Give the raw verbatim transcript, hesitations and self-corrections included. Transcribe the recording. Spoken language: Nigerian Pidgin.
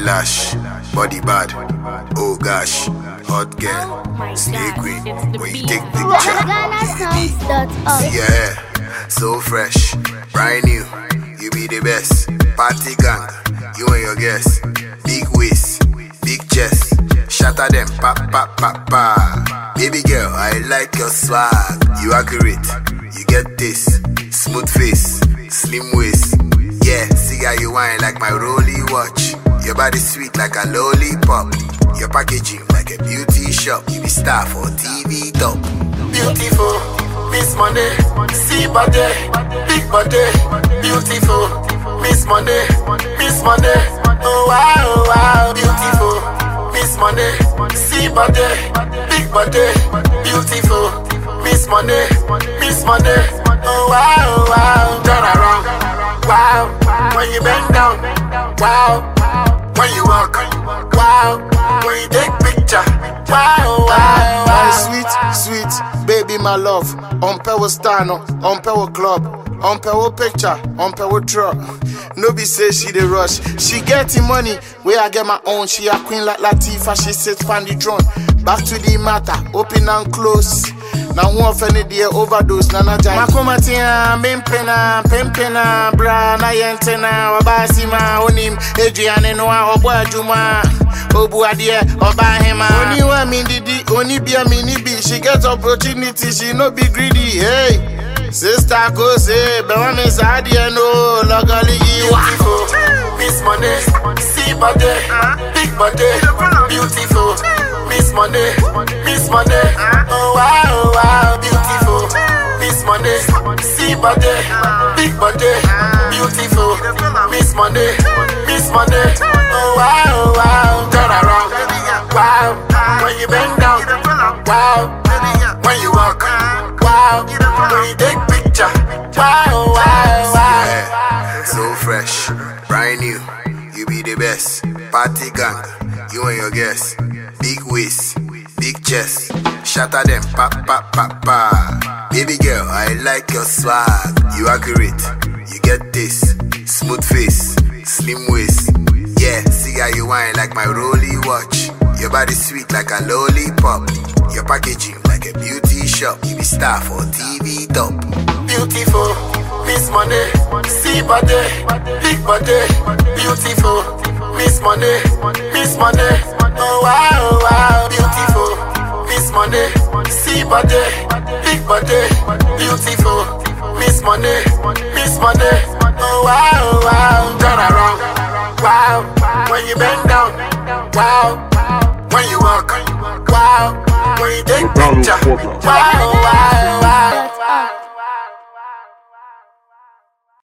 eyelash, body bad, oh gosh, hot girl, slay queen. When you take picture, see your hair, so fresh, brand new. You be the best, party gang, you and your guests. Big waist, big chest, shatter them, pa pa pa pa. Baby girl, I like your swag, you accurate, you get this, smooth face, slim waist. Yeah, see how you whine like my rolly watch. Your body sweet like a lollipop. Your packaging like a beauty shop. You be star for T V top. Beautiful, Miss Money, see body, big body. Beautiful, Miss Money, Miss Money. Oh wow, oh, wow. Beautiful, Miss Money, see body, big body. Beautiful, Miss Money, Miss Money. Oh wow, oh, wow. Turn around. Wow, when you bend down, wow, when you walk, wow, when you take picture, wow, wow, wow. Sweet, sweet, baby, my love. On Pewo Stano, on Pewo Club, on Pewo Picture, on Pewo Truck. No be say she the rush. She getting money, where I get my own. She a queen like Latifah, she sits on the throne. Back to the matter, open and close. Now who offended the overdose, Nana Jai. Makomatia, Mimpena, Pimpena, Bra, Nayentena, Wabasima, Onim, Adrian, Noah, Obuajuma, Obuadia, Obahema. Only one minidi, only be a mini B. She gets opportunity, she no be greedy. Hey, sister, go say, Bewan is Adia, no, Logali. Beautiful, Miss Money, see body, big body, beautiful. Miss Money, Miss Money, oh wow, oh wow, beautiful. Miss Money, see body, big body, beautiful. Miss Money, Miss Money, oh wow, oh wow. Turn around, wow, when you bend down, wow, when you walk, wow, when you take picture, wow, wow, wow. Yeah, so fresh, brand new. You be the best, party gang, you and your guests. Big waist, big chest, shatter them, pa pa pa pa. Baby girl, I like your swag, you accurate, you get this, smooth face, slim waist. Yeah, see how you whine like my rolly watch. Your body sweet like a lollipop. Your packaging like a beauty shop. You be star for T V top. Beautiful, Miss Money, see body, big body. Beautiful, Miss Money, Miss Money. Oh wow, oh, wow, beautiful, Miss Money, see body, big body, beautiful, Miss Money, Miss Money. Oh wow, oh, wow. Turn around, wow, when you bend down, wow, when you walk, wow, when you take picture, wow, wow, wow.